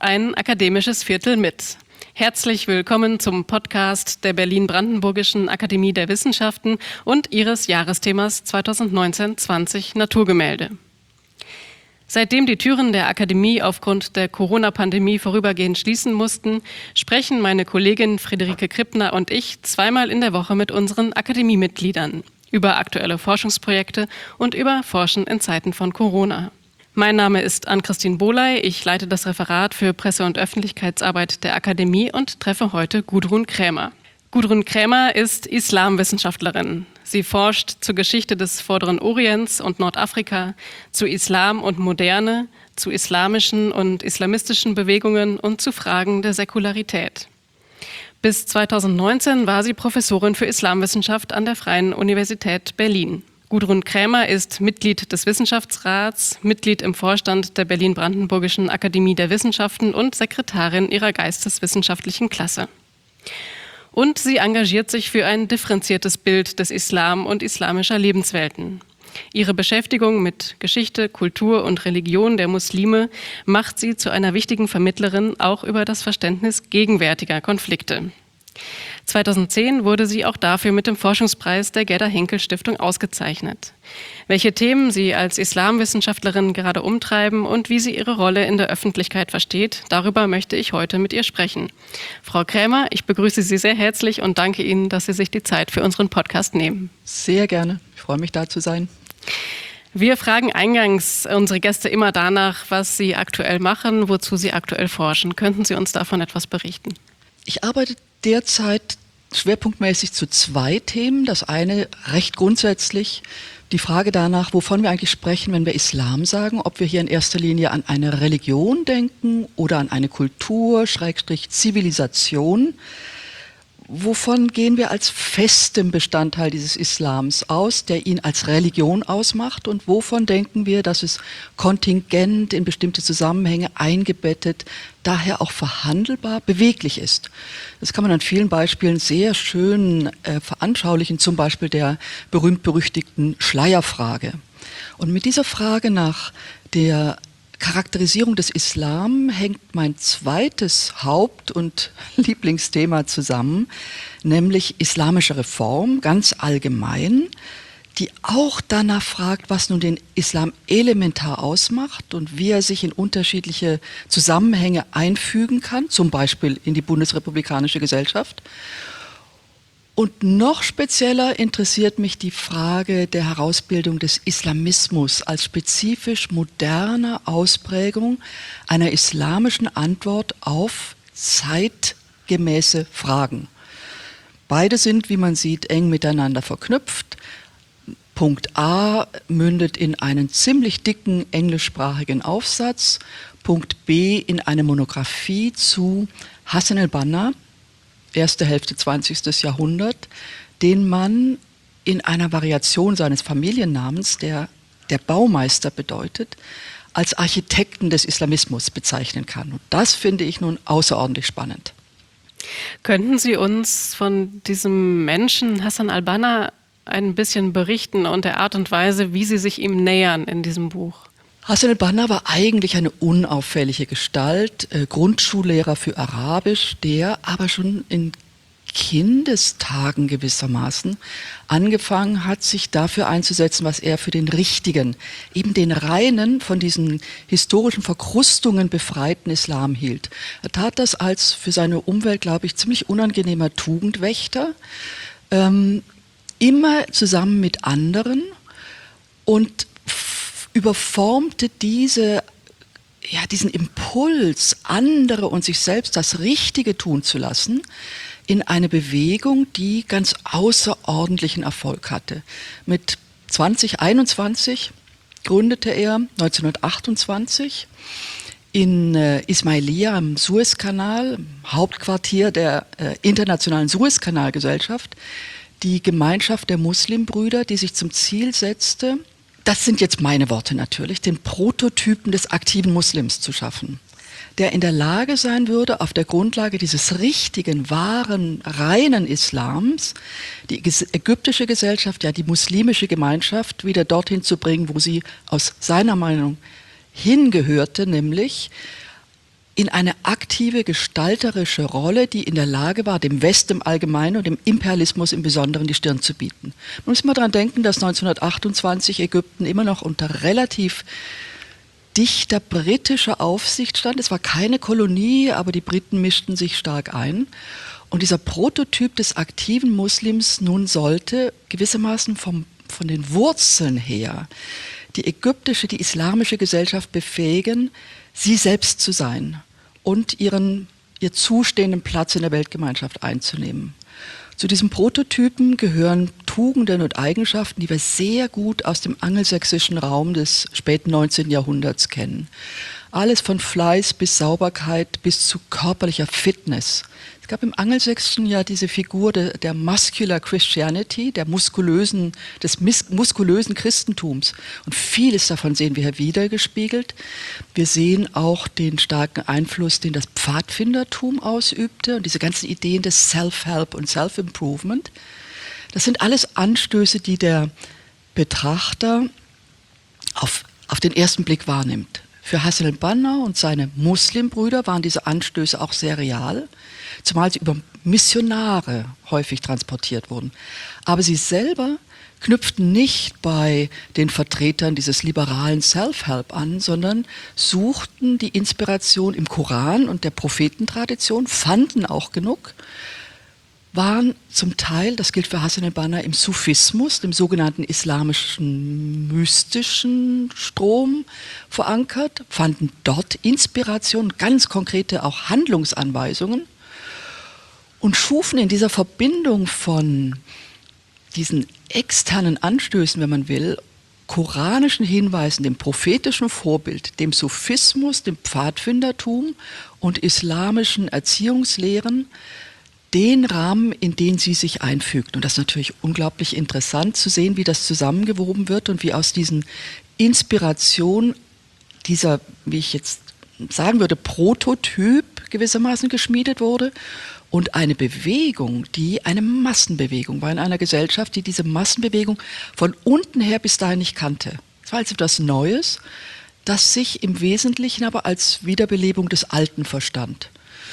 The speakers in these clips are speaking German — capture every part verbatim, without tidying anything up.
ein akademisches Viertel mit. Herzlich willkommen zum Podcast der Berlin-Brandenburgischen Akademie der Wissenschaften und ihres Jahresthemas zwanzig neunzehn zwanzig Naturgemälde. Seitdem die Türen der Akademie aufgrund der Corona-Pandemie vorübergehend schließen mussten, sprechen meine Kollegin Friederike Krippner und ich zweimal in der Woche mit unseren Akademiemitgliedern über aktuelle Forschungsprojekte und über Forschen in Zeiten von Corona. Mein Name ist Ann-Christine Bohley, ich leite das Referat für Presse- und Öffentlichkeitsarbeit der Akademie und treffe heute Gudrun Krämer. Gudrun Krämer ist Islamwissenschaftlerin. Sie forscht zur Geschichte des Vorderen Orients und Nordafrika, zu Islam und Moderne, zu islamischen und islamistischen Bewegungen und zu Fragen der Säkularität. Bis zweitausendneunzehn war sie Professorin für Islamwissenschaft an der Freien Universität Berlin. Gudrun Krämer ist Mitglied des Wissenschaftsrats, Mitglied im Vorstand der Berlin-Brandenburgischen Akademie der Wissenschaften und Sekretarin ihrer geisteswissenschaftlichen Klasse. Und sie engagiert sich für ein differenziertes Bild des Islam und islamischer Lebenswelten. Ihre Beschäftigung mit Geschichte, Kultur und Religion der Muslime macht sie zu einer wichtigen Vermittlerin auch über das Verständnis gegenwärtiger Konflikte. zweitausendzehn wurde sie auch dafür mit dem Forschungspreis der Gerda-Henkel-Stiftung ausgezeichnet. Welche Themen sie als Islamwissenschaftlerin gerade umtreiben und wie sie ihre Rolle in der Öffentlichkeit versteht, darüber möchte ich heute mit ihr sprechen. Frau Krämer, ich begrüße Sie sehr herzlich und danke Ihnen, dass Sie sich die Zeit für unseren Podcast nehmen. Sehr gerne, ich freue mich, da zu sein. Wir fragen eingangs unsere Gäste immer danach, was sie aktuell machen, wozu sie aktuell forschen. Könnten Sie uns davon etwas berichten? Ich arbeite derzeit schwerpunktmäßig zu zwei Themen. Das eine recht grundsätzlich die Frage danach, wovon wir eigentlich sprechen, wenn wir Islam sagen, ob wir hier in erster Linie an eine Religion denken oder an eine Kultur, Schrägstrich Zivilisation. Wovon gehen wir als festem Bestandteil dieses Islams aus, der ihn als Religion ausmacht, und wovon denken wir, dass es kontingent in bestimmte Zusammenhänge eingebettet, daher auch verhandelbar, beweglich ist. Das kann man an vielen Beispielen sehr schön äh, veranschaulichen, zum Beispiel der berühmt-berüchtigten Schleierfrage. Und mit dieser Frage nach der Charakterisierung des Islam hängt mein zweites Haupt- und Lieblingsthema zusammen, nämlich islamische Reform, ganz allgemein, die auch danach fragt, was nun den Islam elementar ausmacht und wie er sich in unterschiedliche Zusammenhänge einfügen kann, zum Beispiel in die bundesrepublikanische Gesellschaft. Und noch spezieller interessiert mich die Frage der Herausbildung des Islamismus als spezifisch moderner Ausprägung einer islamischen Antwort auf zeitgemäße Fragen. Beide sind, wie man sieht, eng miteinander verknüpft. Punkt A mündet in einen ziemlich dicken englischsprachigen Aufsatz, Punkt B in eine Monographie zu Hassan al-Banna, erste Hälfte zwanzigsten Jahrhundert, den man in einer Variation seines Familiennamens, der der Baumeister bedeutet, als Architekten des Islamismus bezeichnen kann. Und das finde ich nun außerordentlich spannend. Könnten Sie uns von diesem Menschen Hassan al-Banna ein bisschen berichten und der Art und Weise, wie Sie sich ihm nähern in diesem Buch? Hassan al-Banna war eigentlich eine unauffällige Gestalt, äh, Grundschullehrer für Arabisch, der aber schon in Kindestagen gewissermaßen angefangen hat, sich dafür einzusetzen, was er für den richtigen, eben den reinen, von diesen historischen Verkrustungen befreiten Islam hielt. Er tat das als für seine Umwelt, glaube ich, ziemlich unangenehmer Tugendwächter, ähm, immer zusammen mit anderen, und überformte diese, ja, diesen Impuls, andere und sich selbst das Richtige tun zu lassen, in eine Bewegung, die ganz außerordentlichen Erfolg hatte. Mit zwanzig einundzwanzig gründete er neunzehnhundertachtundzwanzig in äh, Ismailia am Suezkanal, Hauptquartier der äh, Internationalen Suezkanalgesellschaft, die Gemeinschaft der Muslimbrüder, die sich zum Ziel setzte, das sind jetzt meine Worte natürlich, den Prototypen des aktiven Muslims zu schaffen, der in der Lage sein würde, auf der Grundlage dieses richtigen, wahren, reinen Islams die ägyptische Gesellschaft, ja die muslimische Gemeinschaft wieder dorthin zu bringen, wo sie aus seiner Meinung hingehörte, nämlich in eine aktive, gestalterische Rolle, die in der Lage war, dem Westen im Allgemeinen und dem Imperialismus im Besonderen die Stirn zu bieten. Man muss mal daran denken, dass neunzehnhundertachtundzwanzig Ägypten immer noch unter relativ dichter britischer Aufsicht stand. Es war keine Kolonie, aber die Briten mischten sich stark ein. Und dieser Prototyp des aktiven Muslims nun sollte gewissermaßen vom, von den Wurzeln her die ägyptische, die islamische Gesellschaft befähigen, sie selbst zu sein und ihren, ihr zustehenden Platz in der Weltgemeinschaft einzunehmen. Zu diesem Prototypen gehören Tugenden und Eigenschaften, die wir sehr gut aus dem angelsächsischen Raum des späten neunzehnten Jahrhunderts kennen. Alles von Fleiß bis Sauberkeit bis zu körperlicher Fitness. Es gab im Angelsächsischen ja diese Figur de, der Muscular Christianity, der muskulösen, des mis, muskulösen Christentums. Und vieles davon sehen wir hier wiedergespiegelt. Wir sehen auch den starken Einfluss, den das Pfadfindertum ausübte und diese ganzen Ideen des Self-Help und Self-Improvement. Das sind alles Anstöße, die der Betrachter auf, auf den ersten Blick wahrnimmt. Für Hassan al-Banna und seine Muslimbrüder waren diese Anstöße auch sehr real, zumal sie über Missionare häufig transportiert wurden. Aber sie selber knüpften nicht bei den Vertretern dieses liberalen Self-Help an, sondern suchten die Inspiration im Koran und der Prophetentradition, fanden auch genug, waren zum Teil, das gilt für Hassan al-Banna, im Sufismus, dem sogenannten islamischen mystischen Strom verankert, fanden dort Inspiration, ganz konkrete auch Handlungsanweisungen und schufen in dieser Verbindung von diesen externen Anstößen, wenn man will, koranischen Hinweisen, dem prophetischen Vorbild, dem Sufismus, dem Pfadfindertum und islamischen Erziehungslehren, den Rahmen, in den sie sich einfügt. Und das ist natürlich unglaublich interessant zu sehen, wie das zusammengewoben wird und wie aus diesen Inspirationen dieser, wie ich jetzt sagen würde, Prototyp gewissermaßen geschmiedet wurde und eine Bewegung, die eine Massenbewegung war in einer Gesellschaft, die diese Massenbewegung von unten her bis dahin nicht kannte. Es war also etwas Neues, das sich im Wesentlichen aber als Wiederbelebung des Alten verstand.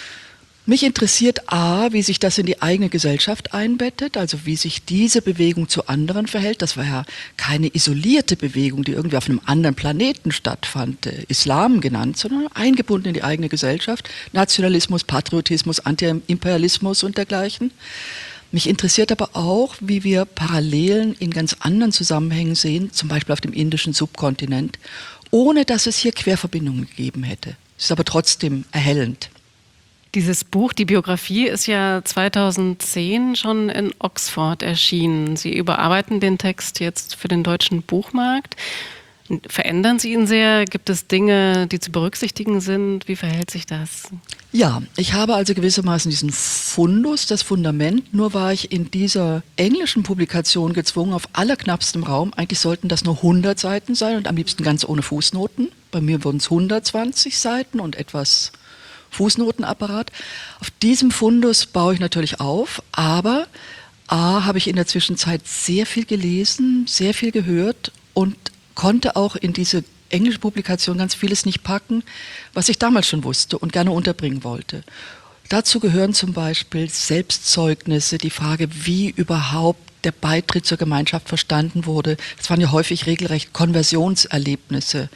Mich interessiert A, wie sich das in die eigene Gesellschaft einbettet, also wie sich diese Bewegung zu anderen verhält. Das war ja keine isolierte Bewegung, die irgendwie auf einem anderen Planeten stattfand, Islam genannt, sondern eingebunden in die eigene Gesellschaft. Nationalismus, Patriotismus, Anti-Imperialismus und dergleichen. Mich interessiert aber auch, wie wir Parallelen in ganz anderen Zusammenhängen sehen, zum Beispiel auf dem indischen Subkontinent, ohne dass es hier Querverbindungen gegeben hätte. Es ist aber trotzdem erhellend. Dieses Buch, die Biografie, ist ja zweitausendzehn schon in Oxford erschienen. Sie überarbeiten den Text jetzt für den deutschen Buchmarkt. Verändern Sie ihn sehr? Gibt es Dinge, die zu berücksichtigen sind? Wie verhält sich das? Ja, ich habe also gewissermaßen diesen Fundus, das Fundament, nur war ich in dieser englischen Publikation gezwungen, auf allerknappstem Raum, eigentlich sollten das nur hundert Seiten sein und am liebsten ganz ohne Fußnoten. Bei mir wurden es hundertzwanzig Seiten und etwas Fußnotenapparat. Auf diesem Fundus baue ich natürlich auf, aber A, habe ich in der Zwischenzeit sehr viel gelesen, sehr viel gehört und konnte auch in diese englische Publikation ganz vieles nicht packen, was ich damals schon wusste und gerne unterbringen wollte. Dazu gehören zum Beispiel Selbstzeugnisse, die Frage, wie überhaupt der Beitritt zur Gemeinschaft verstanden wurde. Das waren ja häufig regelrecht Konversionserlebnisse,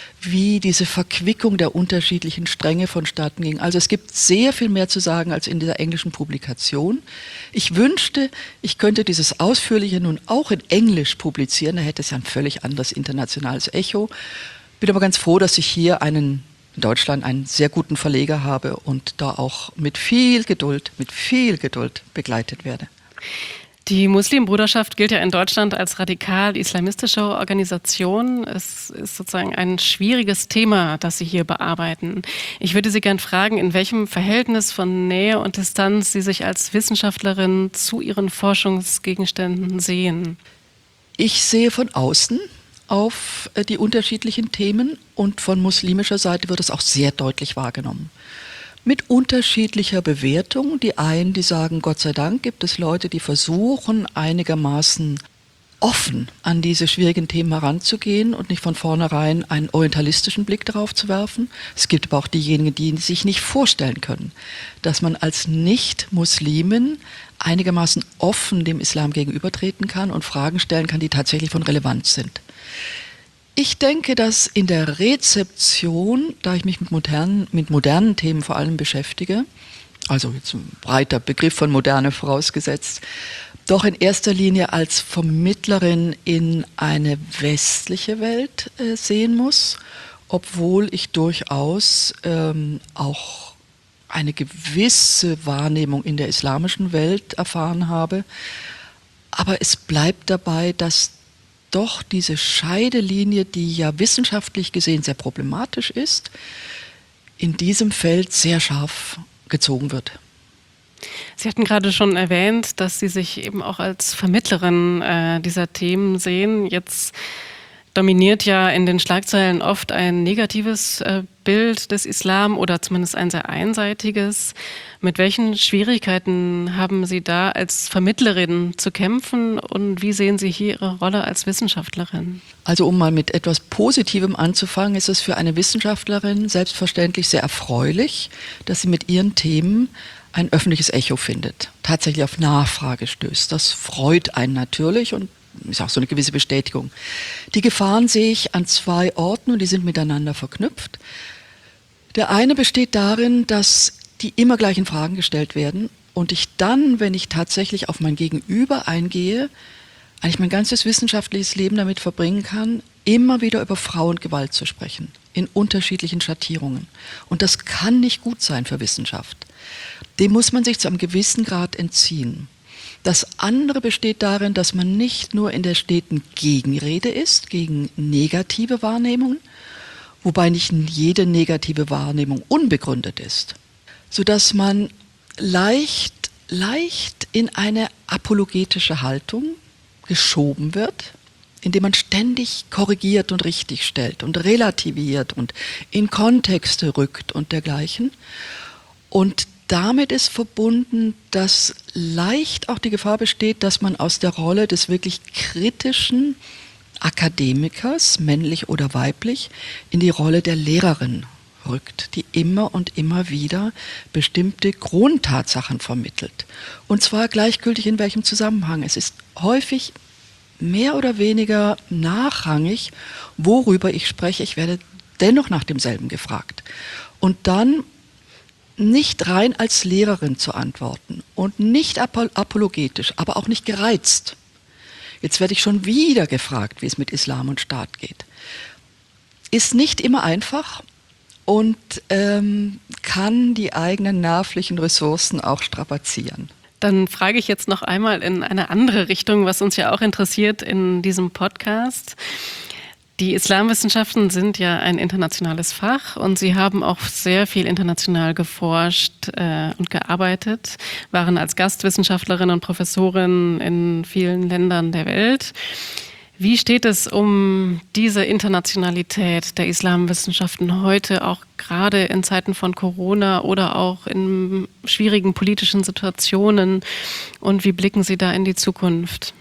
wie diese Verquickung der unterschiedlichen Stränge vonstatten ging. Also es gibt sehr viel mehr zu sagen als in dieser englischen Publikation. Ich wünschte, ich könnte dieses Ausführliche nun auch in Englisch publizieren, da hätte es ja ein völlig anderes internationales Echo. Bin aber ganz froh, dass ich hier einen, in Deutschland einen sehr guten Verleger habe und da auch mit viel Geduld, mit viel Geduld begleitet werde. Die Muslimbruderschaft gilt ja in Deutschland als radikal-islamistische Organisation. Es ist sozusagen ein schwieriges Thema, das Sie hier bearbeiten. Ich würde Sie gern fragen, in welchem Verhältnis von Nähe und Distanz Sie sich als Wissenschaftlerin zu Ihren Forschungsgegenständen sehen. Ich sehe von außen auf die unterschiedlichen Themen und von muslimischer Seite wird es auch sehr deutlich wahrgenommen. Mit unterschiedlicher Bewertung. Die einen, die sagen, Gott sei Dank gibt es Leute, die versuchen, einigermaßen offen an diese schwierigen Themen heranzugehen und nicht von vornherein einen orientalistischen Blick darauf zu werfen. Es gibt aber auch diejenigen, die sich nicht vorstellen können, dass man als Nicht-Muslimin einigermaßen offen dem Islam gegenübertreten kann und Fragen stellen kann, die tatsächlich von Relevanz sind. Ich denke, dass in der Rezeption, da ich mich mit modernen, mit modernen Themen vor allem beschäftige, also jetzt ein breiter Begriff von Moderne vorausgesetzt, doch in erster Linie als Vermittlerin in eine westliche Welt äh, sehen muss, obwohl ich durchaus ähm, auch eine gewisse Wahrnehmung in der islamischen Welt erfahren habe. Aber es bleibt dabei, dass doch diese Scheidelinie, die ja wissenschaftlich gesehen sehr problematisch ist, in diesem Feld sehr scharf gezogen wird. Sie hatten gerade schon erwähnt, dass Sie sich eben auch als Vermittlerin äh, dieser Themen sehen. Jetzt dominiert ja in den Schlagzeilen oft ein negatives äh, Bild des Islam oder zumindest ein sehr einseitiges. Mit welchen Schwierigkeiten haben Sie da als Vermittlerin zu kämpfen und wie sehen Sie hier Ihre Rolle als Wissenschaftlerin? Also um mal mit etwas Positivem anzufangen, ist es für eine Wissenschaftlerin selbstverständlich sehr erfreulich, dass sie mit ihren Themen ein öffentliches Echo findet, tatsächlich auf Nachfrage stößt. Das freut einen natürlich und ist auch so eine gewisse Bestätigung. Die Gefahren sehe ich an zwei Orten und die sind miteinander verknüpft. Der eine besteht darin, dass die immer gleichen Fragen gestellt werden und ich dann, wenn ich tatsächlich auf mein Gegenüber eingehe, eigentlich mein ganzes wissenschaftliches Leben damit verbringen kann, immer wieder über Frauengewalt zu sprechen, in unterschiedlichen Schattierungen. Und das kann nicht gut sein für Wissenschaft. Dem muss man sich zu einem gewissen Grad entziehen. Das andere besteht darin, dass man nicht nur in der steten Gegenrede ist, gegen negative Wahrnehmungen, wobei nicht jede negative Wahrnehmung unbegründet ist, sodass man leicht, leicht in eine apologetische Haltung geschoben wird, indem man ständig korrigiert und richtigstellt und relativiert und in Kontexte rückt und dergleichen. Und damit ist verbunden, dass leicht auch die Gefahr besteht, dass man aus der Rolle des wirklich kritischen Akademikers, männlich oder weiblich, in die Rolle der Lehrerin rückt, die immer und immer wieder bestimmte Grundtatsachen vermittelt. Und zwar gleichgültig in welchem Zusammenhang. Es ist häufig mehr oder weniger nachrangig, worüber ich spreche. Ich werde dennoch nach demselben gefragt. Und dann nicht rein als Lehrerin zu antworten und nicht apologetisch, aber auch nicht gereizt. Jetzt werde ich schon wieder gefragt, wie es mit Islam und Staat geht. Ist nicht immer einfach und ähm, kann die eigenen nervlichen Ressourcen auch strapazieren. Dann frage ich jetzt noch einmal in eine andere Richtung, was uns ja auch interessiert in diesem Podcast. Die Islamwissenschaften sind ja ein internationales Fach und Sie haben auch sehr viel international geforscht äh, und gearbeitet, waren als Gastwissenschaftlerin und Professorin in vielen Ländern der Welt. Wie steht es um diese Internationalität der Islamwissenschaften heute, auch gerade in Zeiten von Corona oder auch in schwierigen politischen Situationen? Und wie blicken Sie da in die Zukunft?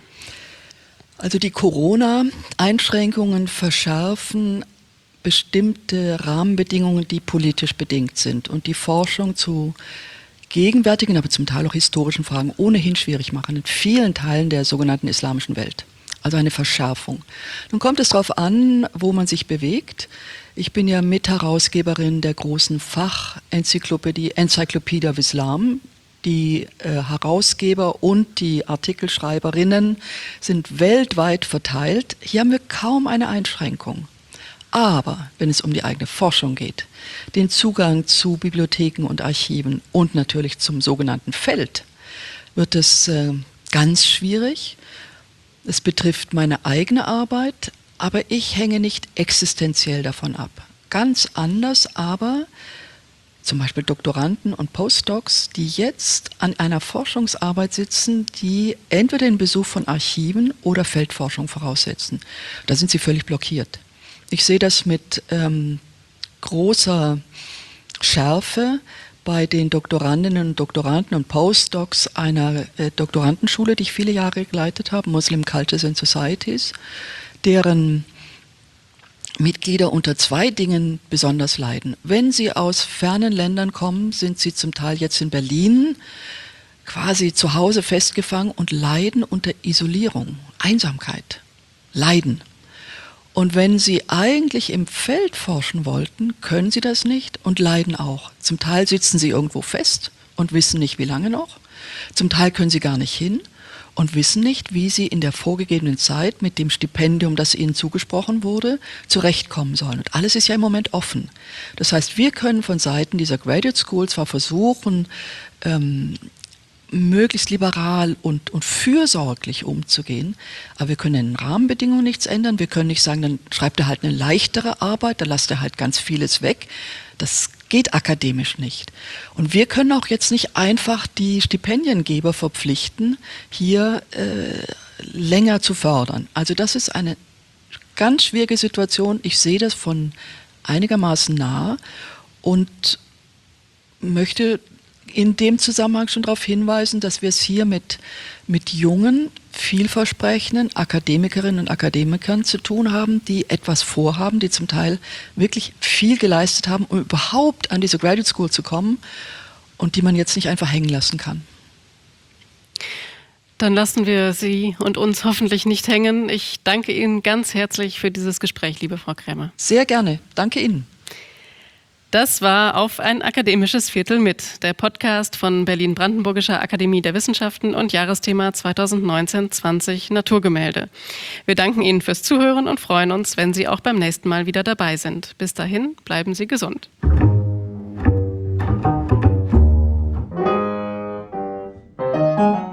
Also die Corona-Einschränkungen verschärfen bestimmte Rahmenbedingungen, die politisch bedingt sind und die Forschung zu gegenwärtigen, aber zum Teil auch historischen Fragen ohnehin schwierig machen in vielen Teilen der sogenannten islamischen Welt. Also eine Verschärfung. Nun kommt es darauf an, wo man sich bewegt. Ich bin ja Mitherausgeberin der großen Fachenzyklopädie Encyclopedia of Islam. Die äh, Herausgeber und die Artikelschreiberinnen sind weltweit verteilt. Hier haben wir kaum eine Einschränkung. Aber wenn es um die eigene Forschung geht, den Zugang zu Bibliotheken und Archiven und natürlich zum sogenannten Feld, wird es äh, ganz schwierig. Es betrifft meine eigene Arbeit, aber ich hänge nicht existenziell davon ab. Ganz anders aber zum Beispiel Doktoranden und Postdocs, die jetzt an einer Forschungsarbeit sitzen, die entweder den Besuch von Archiven oder Feldforschung voraussetzen. Da sind sie völlig blockiert. Ich sehe das mit ähm, großer Schärfe bei den Doktorandinnen und Doktoranden und Postdocs einer äh, Doktorandenschule, die ich viele Jahre geleitet habe, Muslim Cultures and Societies, deren Mitglieder unter zwei Dingen besonders leiden. Wenn sie aus fernen Ländern kommen, sind sie zum Teil jetzt in Berlin quasi zu Hause festgefangen und leiden unter Isolierung, Einsamkeit, Leiden. Und wenn sie eigentlich im Feld forschen wollten, können sie das nicht und leiden auch. Zum Teil sitzen sie irgendwo fest und wissen nicht, wie lange noch. Zum Teil können sie gar nicht hin und wissen nicht, wie sie in der vorgegebenen Zeit mit dem Stipendium, das ihnen zugesprochen wurde, zurechtkommen sollen. Und alles ist ja im Moment offen. Das heißt, wir können von Seiten dieser Graduate School zwar versuchen, ähm, möglichst liberal und, und fürsorglich umzugehen, aber wir können in den Rahmenbedingungen nichts ändern. Wir können nicht sagen, dann schreibt er halt eine leichtere Arbeit, da lasst er halt ganz vieles weg. Das geht akademisch nicht. Und wir können auch jetzt nicht einfach die Stipendiengeber verpflichten, hier äh, länger zu fördern. Also das ist eine ganz schwierige Situation. Ich sehe das von einigermaßen nah und möchte in dem Zusammenhang schon darauf hinweisen, dass wir es hier mit, mit jungen, vielversprechenden Akademikerinnen und Akademikern zu tun haben, die etwas vorhaben, die zum Teil wirklich viel geleistet haben, um überhaupt an diese Graduate School zu kommen und die man jetzt nicht einfach hängen lassen kann. Dann lassen wir Sie und uns hoffentlich nicht hängen. Ich danke Ihnen ganz herzlich für dieses Gespräch, liebe Frau Krämer. Sehr gerne. Danke Ihnen. Das war Auf ein akademisches Viertel mit, der Podcast von Berlin-Brandenburgischer Akademie der Wissenschaften und Jahresthema zweitausendneunzehn zwanzig Naturgemälde. Wir danken Ihnen fürs Zuhören und freuen uns, wenn Sie auch beim nächsten Mal wieder dabei sind. Bis dahin, bleiben Sie gesund. Musik